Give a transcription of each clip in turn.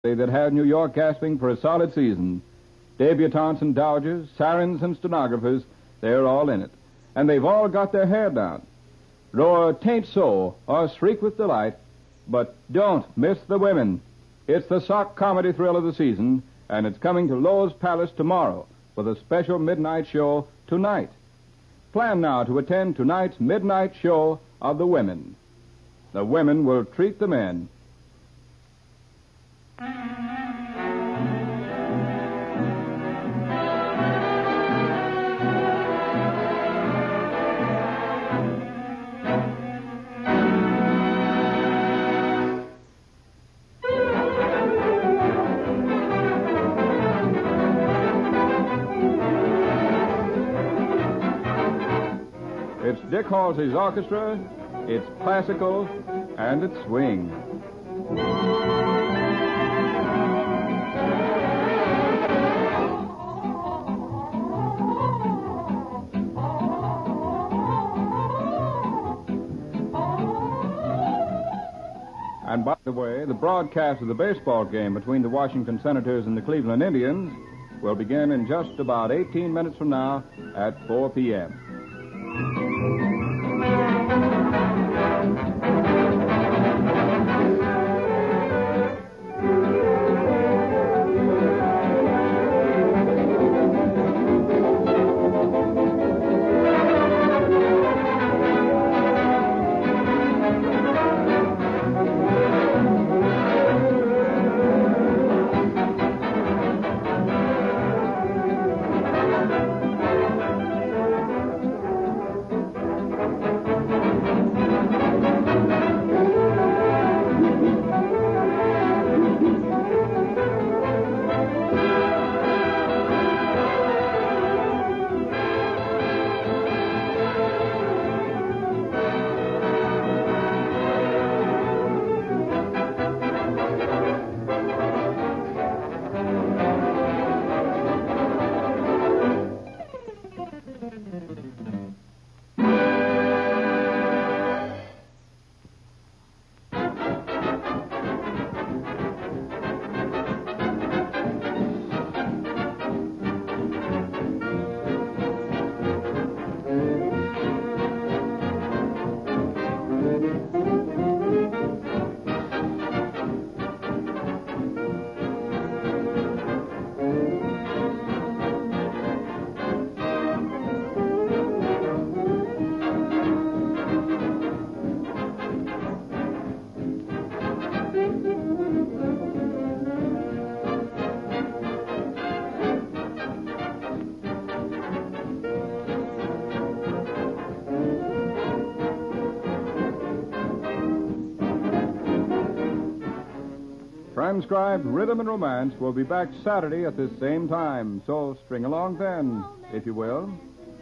that had New York gasping for a solid season. Debutantes and dowagers, sirens and stenographers, they're all in it. And they've all got their hair down. Roar "Tain't So" or shriek with delight, but don't miss the women. It's the sock comedy thrill of the season, and it's coming to Lowe's Palace tomorrow with a special midnight show tonight. Plan now to attend tonight's midnight show of the women. The women will treat the men. It's Dick Halsey's orchestra, it's classical, and it's swing. And by the way, the broadcast of the baseball game between the Washington Senators and the Cleveland Indians will begin in just about 18 minutes from now at 4 p.m. Transcribed Rhythm and Romance will be back Saturday at this same time, so string along then, if you will.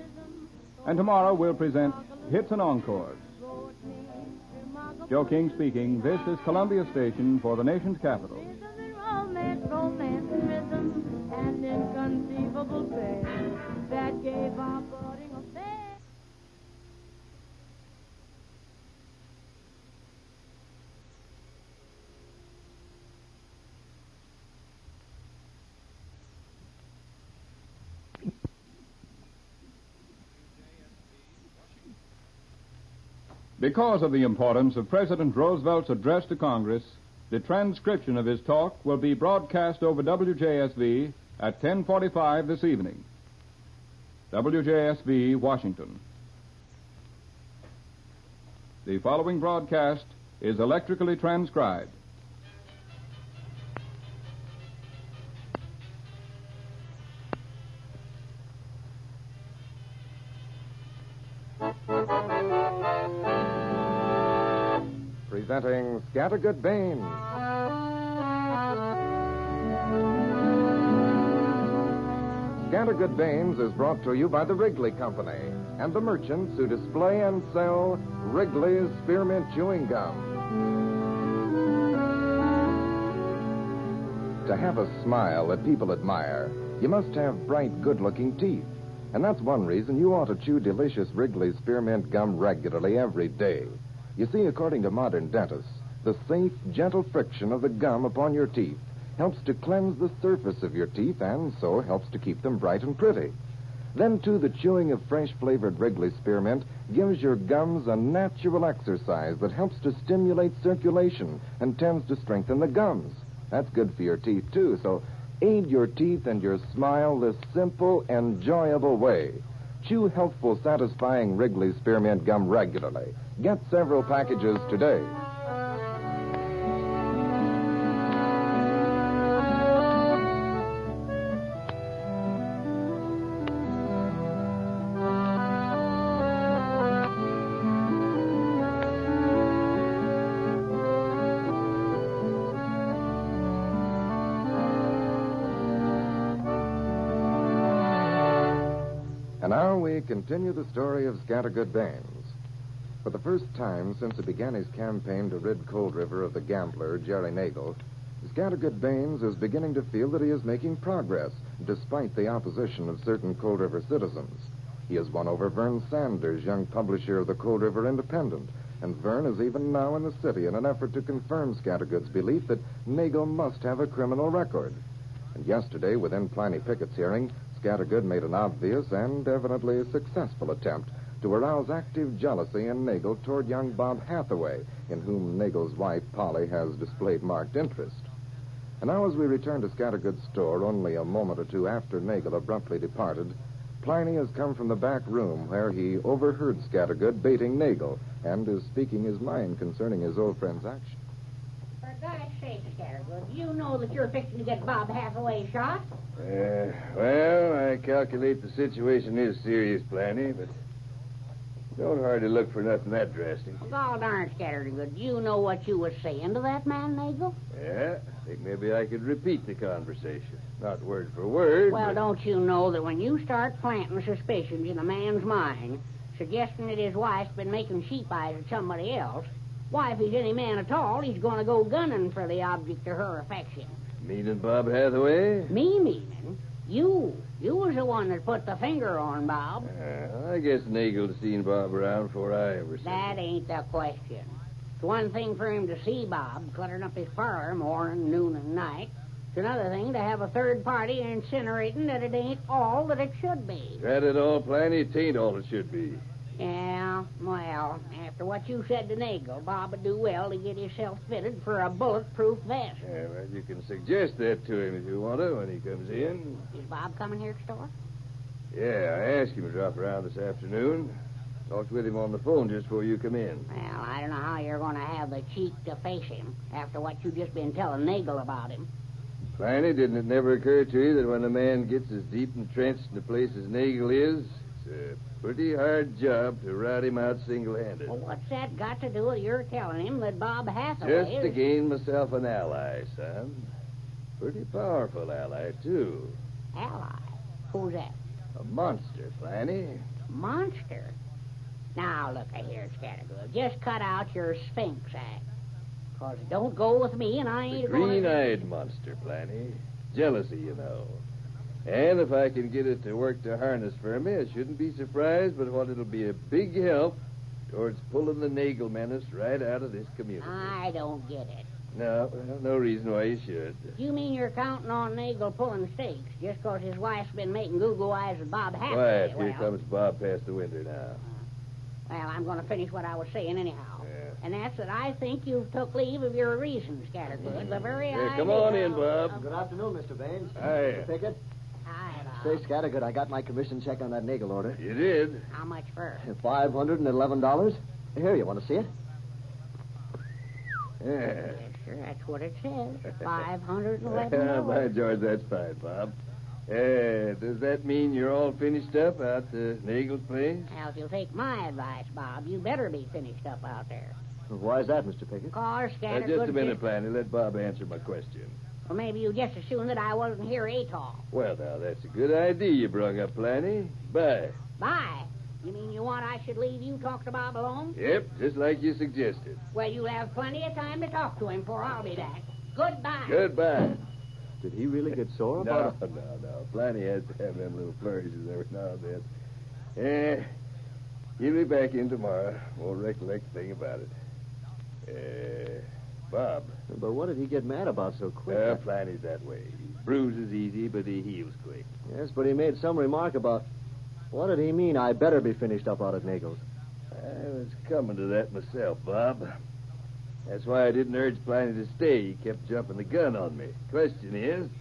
And tomorrow we'll present Hits and Encores. Joe King speaking. This is Columbia Station for the nation's capital. Romance, romance, and rhythm, and inconceivable pain that gave our budding affair. Because of the importance of President Roosevelt's address to Congress, the transcription of his talk will be broadcast over WJSV at 10:45 this evening. WJSV, Washington. The following broadcast is electrically transcribed. Presenting Scattergood Baines. Scattergood Baines is brought to you by the Wrigley Company and the merchants who display and sell Wrigley's Spearmint Chewing Gum. To have a smile that people admire, you must have bright, good-looking teeth. And that's one reason you ought to chew delicious Wrigley's Spearmint Gum regularly every day. You see, according to modern dentists, the safe, gentle friction of the gum upon your teeth helps to cleanse the surface of your teeth and so helps to keep them bright and pretty. Then, too, the chewing of fresh-flavored Wrigley Spearmint gives your gums a natural exercise that helps to stimulate circulation and tends to strengthen the gums. That's good for your teeth, too, so aid your teeth and your smile this simple, enjoyable way. Chew healthful, satisfying Wrigley Spearmint Gum regularly. Get several packages today. And now we continue the story of Scattergood Baines. For the first time since he began his campaign to rid Cold River of the gambler, Jerry Nagel, Scattergood Baines is beginning to feel that he is making progress, despite the opposition of certain Cold River citizens. He has won over Vern Sanders, young publisher of the Cold River Independent, and Vern is even now in the city in an effort to confirm Scattergood's belief that Nagel must have a criminal record. And yesterday, within Pliny Pickett's hearing, Scattergood made an obvious and evidently successful attempt to arouse active jealousy in Nagel toward young Bob Hathaway, in whom Nagel's wife, Polly, has displayed marked interest. And now as we return to Scattergood's store only a moment or two after Nagel abruptly departed, Pliny has come from the back room where he overheard Scattergood baiting Nagel and is speaking his mind concerning his old friend's action. For God's sake, Scattergood, you know that you're fixing to get Bob Hathaway shot. Well, I calculate the situation is serious, Planny, but don't hardly look for nothing that drastic. God darn, Scattergood, you know what you was saying to that man, Nagel? Yeah, I think maybe I could repeat the conversation. Not word for word. Well, but... don't you know that when you start planting suspicions in a man's mind, suggesting that his wife's been making sheep eyes at somebody else, why, if he's any man at all, he's going to go gunning for the object of her affection. Meaning Bob Hathaway? Me meaning? You. You was the one that put the finger on Bob. I guess Nagel's seen Bob around before I ever seen That him. ain't the question. It's one thing for him to see Bob cluttering up his parlor morning, noon, and night. It's another thing to have a third party incinerating that it ain't all that it should be. That it all, Planny, it ain't all it should be. Yeah, well, after what you said to Nagel, Bob would do well to get himself fitted for a bulletproof vest. Yeah, well, you can suggest that to him if you want to when he comes in. Is Bob coming here to store? Yeah, I asked him to drop around this afternoon. Talked with him on the phone just before you come in. Well, I don't know how you're going to have the cheek to face him after what you just been telling Nagel about him. Planny, didn't it never occur to you that when a man gets as deep entrenched in a place as Nagel is, it's a pretty hard job to rout him out single-handed? Well, what's that got to do with your telling him that Bob Hathaway Just is... to gain myself an ally, son. Pretty powerful ally, too. Ally? Who's that? A monster, Planny. Monster? Now, look here, Scattergood. Just cut out your Sphinx act. 'Cause it don't go with me, and I The ain't going to... green-eyed monster, Planny. Jealousy, you know. And if I can get it to work to harness for me, I shouldn't be surprised, but what it'll be a big help towards pulling the Nagel menace right out of this community. I don't get it. No, well, no reason why you should. You mean you're counting on Nagel pulling stakes just 'cause his wife's been making goo-goo eyes with Bob Hathaway? Quiet, here comes Bob past the window now. Well, I'm going to finish what I was saying anyhow. Yeah. And that's that I think you've took leave of your reasons, Scattergood. The very Yeah, idea... come on in, Bob. Good afternoon, Mr. Baines. Hiya. Mr. Pickett. Hi, Say, Bob. Scattergood, I got my commission check on that Nagel order. You did? How much for? $511. Here, you want to see it? Yeah. Yes, sir, that's what it says. $511. By George, that's fine, Bob. Does that mean you're all finished up out the Nagel's place? Now, if you'll take my advice, Bob, you better be finished up out there. Why is that, Mr. Pickett? 'Cause Now, Scattergood... just a minute, Planny. Let Bob answer my question. Well, maybe you just assumed that I wasn't here at all. Well, now, that's a good idea you brung up, Planny. Bye. Bye. You mean you want I should leave you talk to Bob alone? Yep, just like you suggested. Well, you'll have plenty of time to talk to him before I'll be back. Goodbye. Goodbye. Did he really get sore about No. Planny has to have them little flourishes every now and then. He'll be back in tomorrow. Won't recollect a thing about it. Bob. But what did he get mad about so quick? Planny's that way. He bruises easy, but he heals quick. Yes, but he made some remark about... What did he mean I better be finished up out at Nagel's? I was coming to that myself, Bob. That's why I didn't urge Planny to stay. He kept jumping the gun on me. Question is,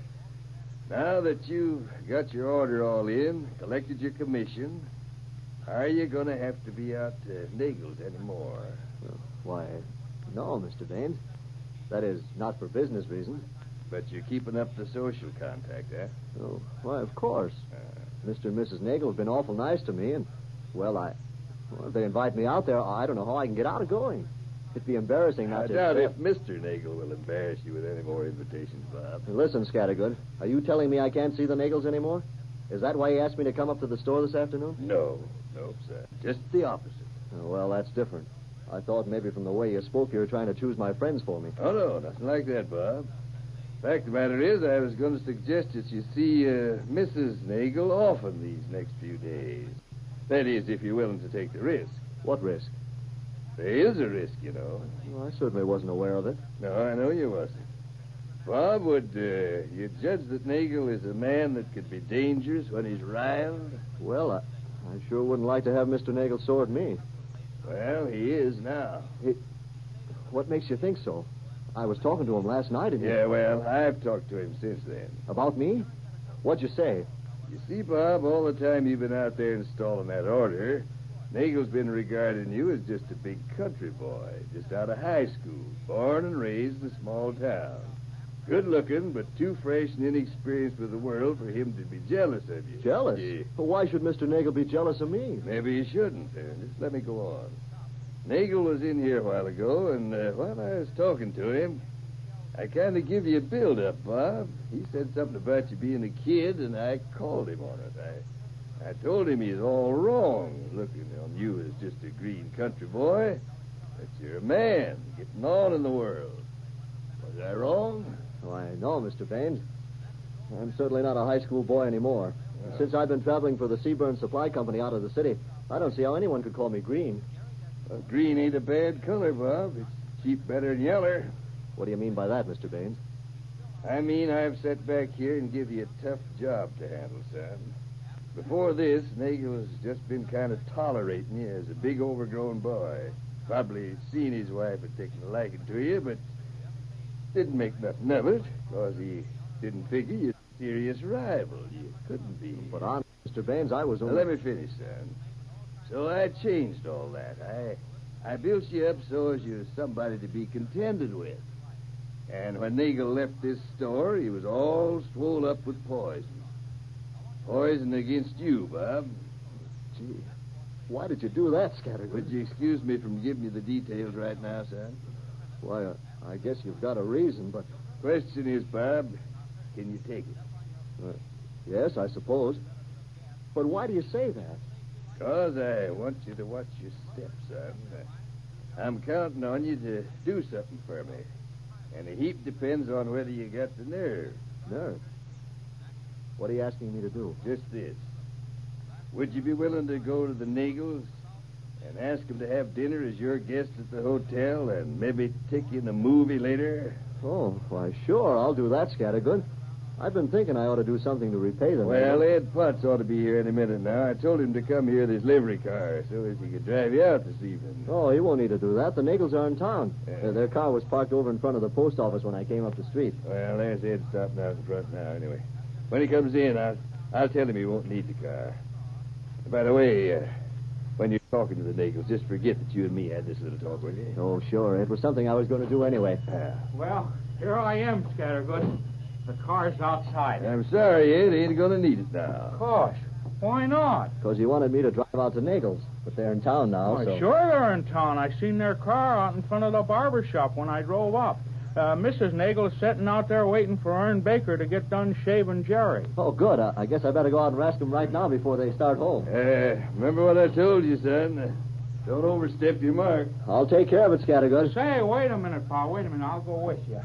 now that you've got your order all in, collected your commission, are you going to have to be out to Nagel's anymore? Why, no, Mr. Baines. That is, not for business reasons. But you're keeping up the social contact, eh? Oh, why, of course. Mr. and Mrs. Nagel have been awful nice to me, and, well, if they invite me out there, I don't know how I can get out of going. It'd be embarrassing not I to... doubt if Mr. Nagel will embarrass you with any more invitations, Bob. Listen, Scattergood, are you telling me I can't see the Nagels anymore? Is that why you asked me to come up to the store this afternoon? No, sir. Just the opposite. Oh, well, that's different. I thought maybe from the way you spoke you were trying to choose my friends for me. Oh, no, nothing like that, Bob. Fact of the matter is, I was going to suggest that you see Mrs. Nagel often these next few days. That is, if you're willing to take the risk. What risk? There is a risk, you know. Well, I certainly wasn't aware of it. No, I know you wasn't. Bob, would you judge that Nagel is a man that could be dangerous when he's riled? Well, I sure wouldn't like to have Mr. Nagel sword me. Well, he is now. What makes you think so? I was talking to him last night, and Yeah, well, I've talked to him since then. About me? What'd you say? You see, Bob, all the time you've been out there installing that order, Nagel's been regarding you as just a big country boy, just out of high school, born and raised in a small town. Good looking, but too fresh and inexperienced with the world for him to be jealous of you. Jealous? Yeah. Well, why should Mr. Nagel be jealous of me? Maybe he shouldn't. Just let me go on. Nagel was in here a while ago, and while I was talking to him, I kind of give you a build-up, Bob. He said something about you being a kid, and I called him on it. I told him he's all wrong, looking on you as just a green country boy, that you're a man, getting on in the world. Was I wrong? Why, no, Mr. Baines. I'm certainly not a high school boy anymore. Since I've been traveling for the Seaburn Supply Company out of the city, I don't see how anyone could call me green. Well, green ain't a bad color, Bob. It's cheap better than yeller. What do you mean by that, Mr. Baines? I mean, I've sat back here and give you a tough job to handle, son. Before this, Nagel has just been kind of tolerating you as a big overgrown boy. Probably seen his wife had taken a liking to you, but didn't make nothing of it, because he didn't figure you're a serious rival. You couldn't be. But on Mr. Baines, I was Now, only... let me finish, son. So I changed all that. I built you up so as you're somebody to be contended with. And when Nagel left this store, he was all swole up with poison. Poison against you, Bob. Gee, why did you do that, Scattergood? Would you excuse me from giving you the details right now, son? Why, I guess you've got a reason, but... Question is, Bob, can you take it? Yes, I suppose. But why do you say that? Because I want you to watch your steps, son. I'm counting on you to do something for me. And a heap depends on whether you got the nerve. Nerve? What are you asking me to do? Just this. Would you be willing to go to the Nagels and ask them to have dinner as your guest at the hotel and maybe take you in a movie later? Oh, why, sure, I'll do that, Scattergood. I've been thinking I ought to do something to repay them. Well, Ed Potts ought to be here any minute now. I told him to come here in his livery car so as he could drive you out this evening. Oh, he won't need to do that. The Nagels are in town. Yeah. Their car was parked over in front of the post office when I came up the street. Well, there's Ed stopping out in front now, anyway. When he comes in, I'll tell him he won't need the car. By the way, when you're talking to the Nagels, just forget that you and me had this little talk, will you? Oh, sure. It was something I was going to do anyway. Well, here I am, Scattergood. The car's outside. I'm sorry, Ed. He ain't going to need it now. Of course. Why not? Because you wanted me to drive out to Nagels, but they're in town now, Why, so... sure they're in town. I seen their car out in front of the barber shop when I drove up. Mrs. Nagel is sitting out there waiting for Ern Baker to get done shaving Jerry. Oh, good. I guess I better go out and ask them right now before they start home. Remember what I told you, son. Don't overstep your mark. I'll take care of it, Scattergood. Say, wait a minute, Pa. Wait a minute. I'll go with you.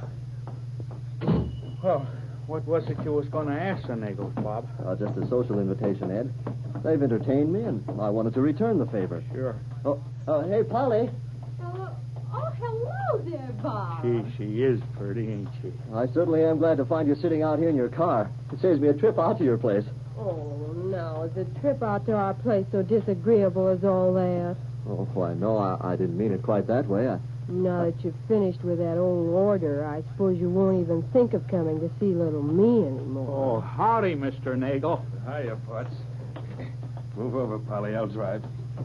Well, what was it you was going to ask the Nagels, Bob? Just a social invitation, Ed. They've entertained me, and I wanted to return the favor. Sure. Hey, Polly. Oh, hello, Hello there, Bob. She is pretty, ain't she? I certainly am glad to find you sitting out here in your car. It saves me a trip out to your place. Oh, now, is the trip out to our place so disagreeable as all that? Oh, why, no, I didn't mean it quite that way. Now that you've finished with that old order, I suppose you won't even think of coming to see little me anymore. Oh, howdy, Mr. Nagel. Hiya, Potts. Move over, Polly. I'll drive.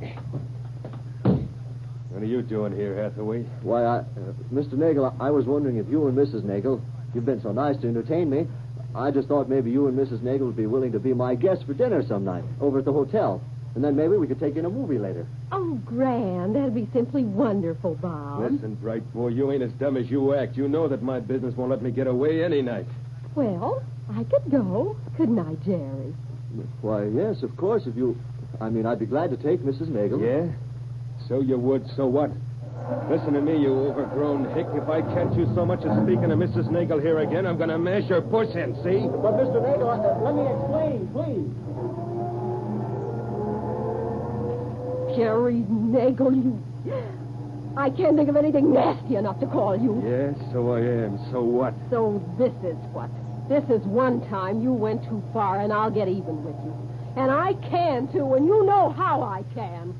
What are you doing here, Hathaway? Why, Mr. Nagel, I was wondering if you and Mrs. Nagel, you've been so nice to entertain me, I just thought maybe you and Mrs. Nagel would be willing to be my guests for dinner some night over at the hotel. And then maybe we could take in a movie later. Oh, grand. That'd be simply wonderful, Bob. Listen, bright boy, you ain't as dumb as you act. You know that my business won't let me get away any night. Well, I could go. Couldn't I, Jerry? Why, yes, of course, if you... I'd be glad to take Mrs. Nagel. Yeah? So you would, so what? Listen to me, you overgrown hick. If I catch you so much as speaking to Mrs. Nagel here again, I'm going to mash your push in, see? But, Mr. Nagel, let me explain, please. Jerry Nagel, you... I can't think of anything nasty enough to call you. Yes, so I am. So what? So this is what? This is one time you went too far, and I'll get even with you. And I can, too, and you know how I can.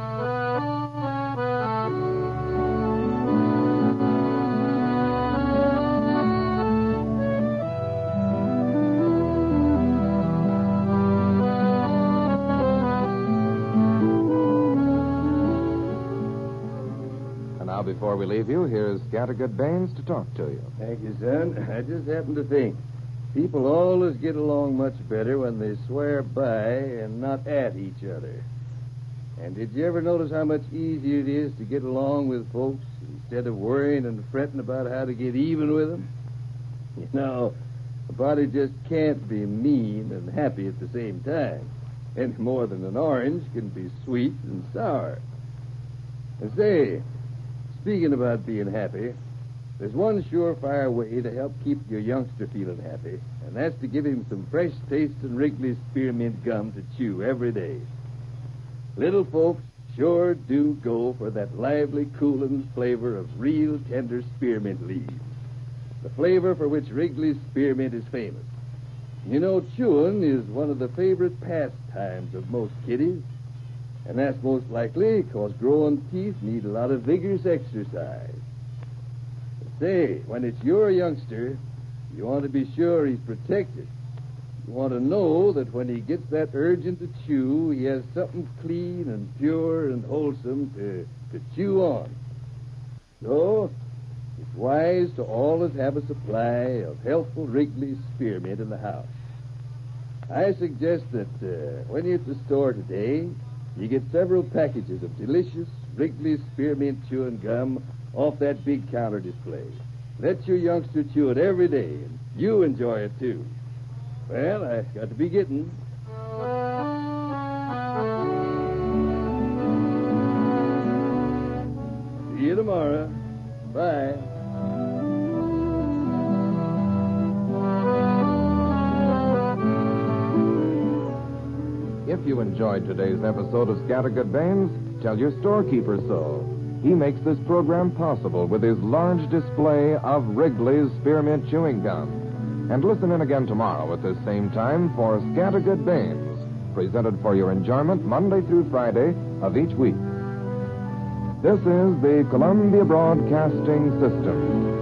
Now, before we leave you, here's Scattergood Baines to talk to you. Thank you, son. I just happened to think. People always get along much better when they swear by and not at each other. And did you ever notice how much easier it is to get along with folks instead of worrying and fretting about how to get even with them? You know, a body just can't be mean and happy at the same time. Any more than an orange can be sweet and sour. And say, speaking about being happy, there's one surefire way to help keep your youngster feeling happy, and that's to give him some fresh tasting Wrigley's Spearmint gum to chew every day. Little folks sure do go for that lively, cooling flavor of real tender spearmint leaves, the flavor for which Wrigley's Spearmint is famous. You know, chewing is one of the favorite pastimes of most kiddies, and that's most likely because growing teeth need a lot of vigorous exercise. Say, when it's your youngster, you want to be sure he's protected. You want to know that when he gets that urging to chew, he has something clean and pure and wholesome to chew on. So, it's wise to always have a supply of healthful Wrigley's Spearmint in the house. I suggest that when you're at the store today, you get several packages of delicious Wrigley's Spearmint chewing gum off that big counter display. Let your youngster chew it every day, and you enjoy it, too. Well, I got to be getting. See you tomorrow. Bye. If you enjoyed today's episode of Scattergood Baines, tell your storekeeper so. He makes this program possible with his large display of Wrigley's Spearmint Chewing Gum. And listen in again tomorrow at this same time for Scattergood Baines, presented for your enjoyment Monday through Friday of each week. This is the Columbia Broadcasting System.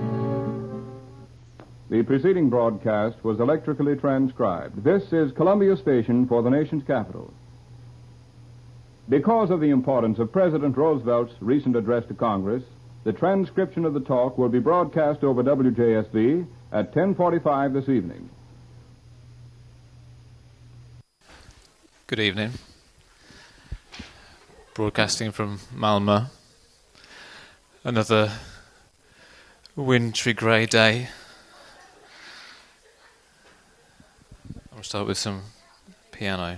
The preceding broadcast was electrically transcribed. This is Columbia Station for the nation's capital. Because of the importance of President Roosevelt's recent address to Congress, the transcription of the talk will be broadcast over WJSV at 10:45 this evening. Good evening. Broadcasting from Malmö. Another wintry grey day. I'll start with some piano.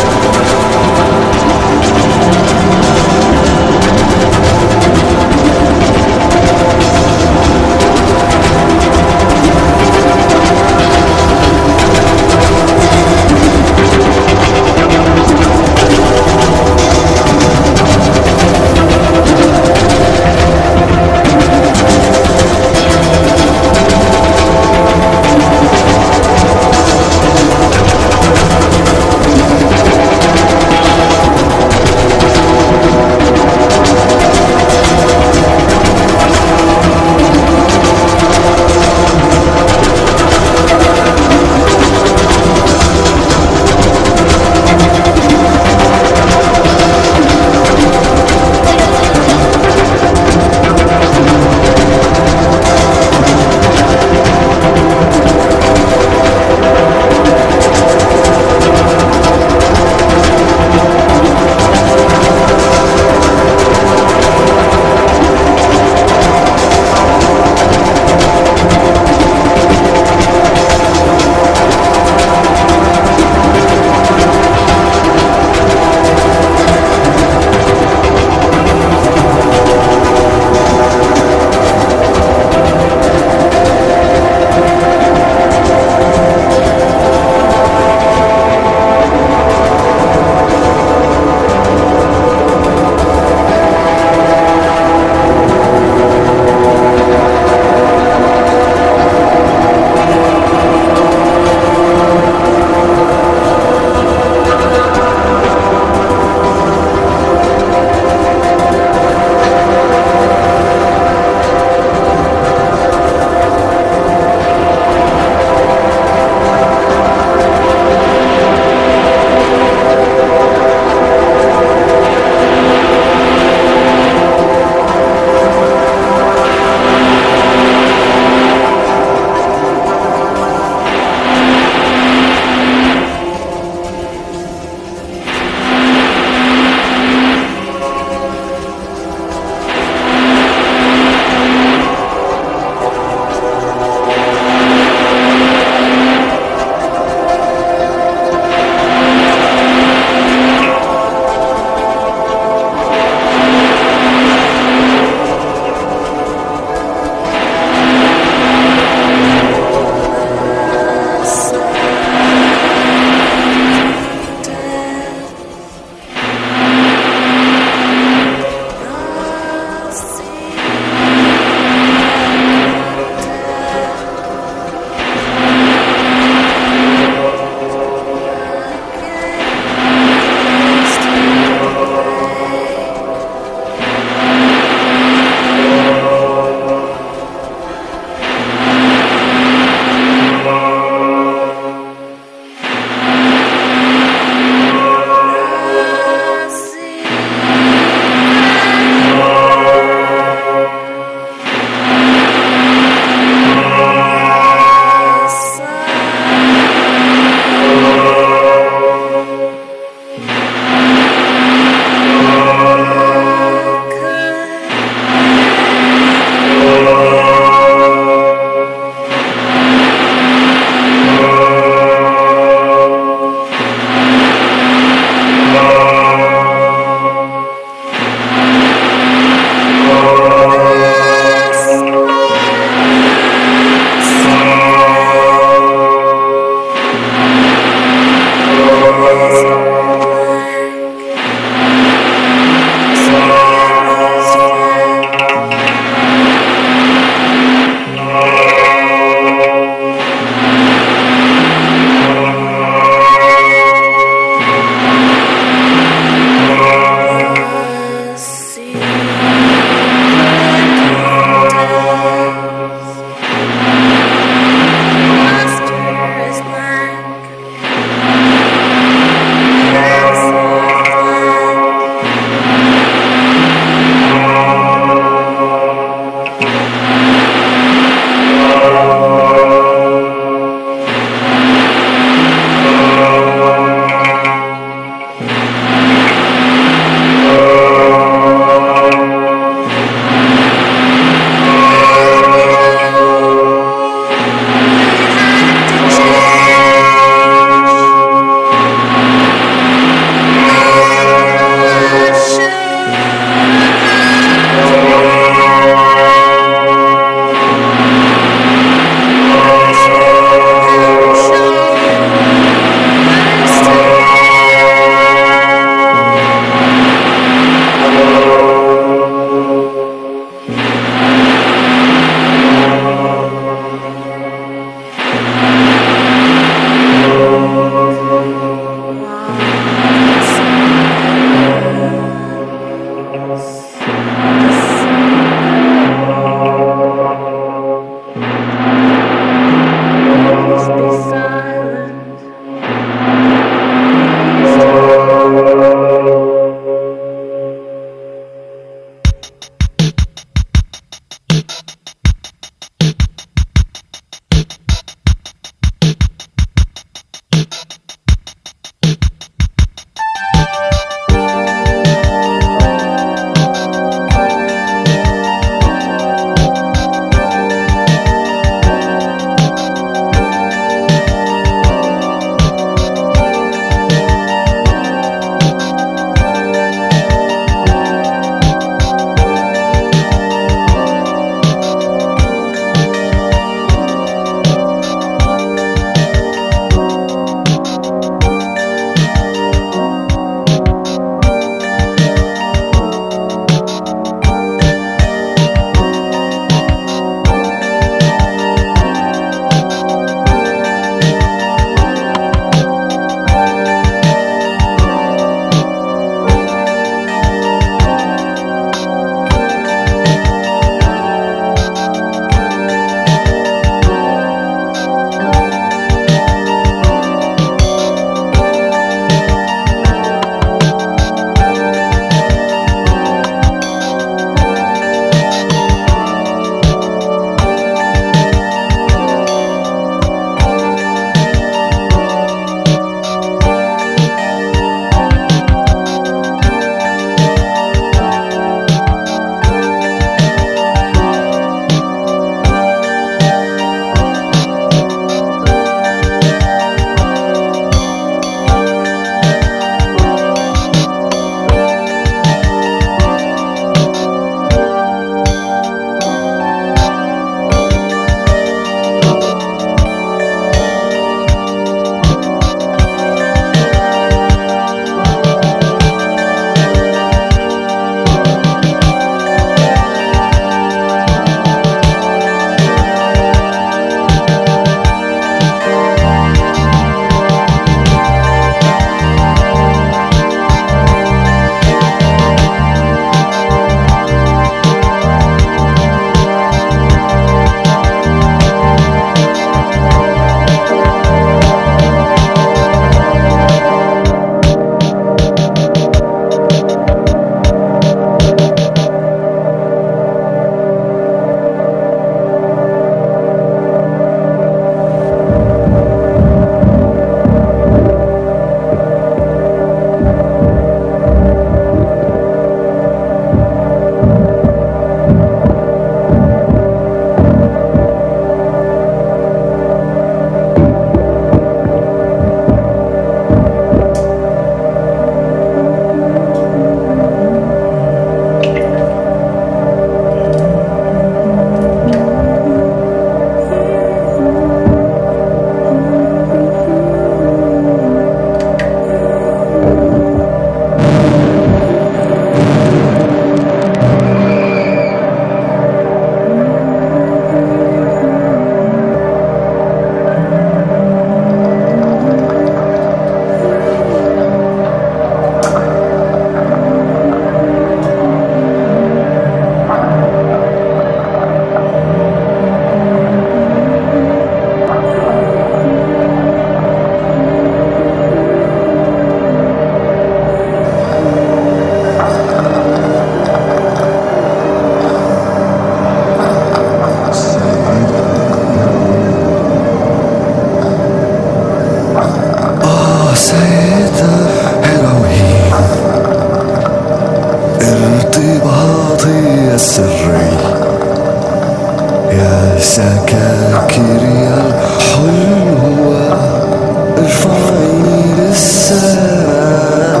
سكاكري الحلوة ارفعيني للسماء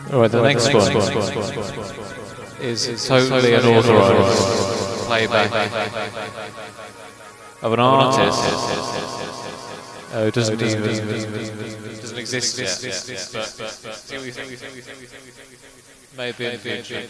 Alright, the next one is totally unauthorized playback of an artist who doesn't exist yet, but maybe in the future.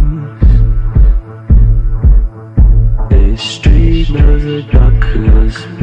Street knows the darkness.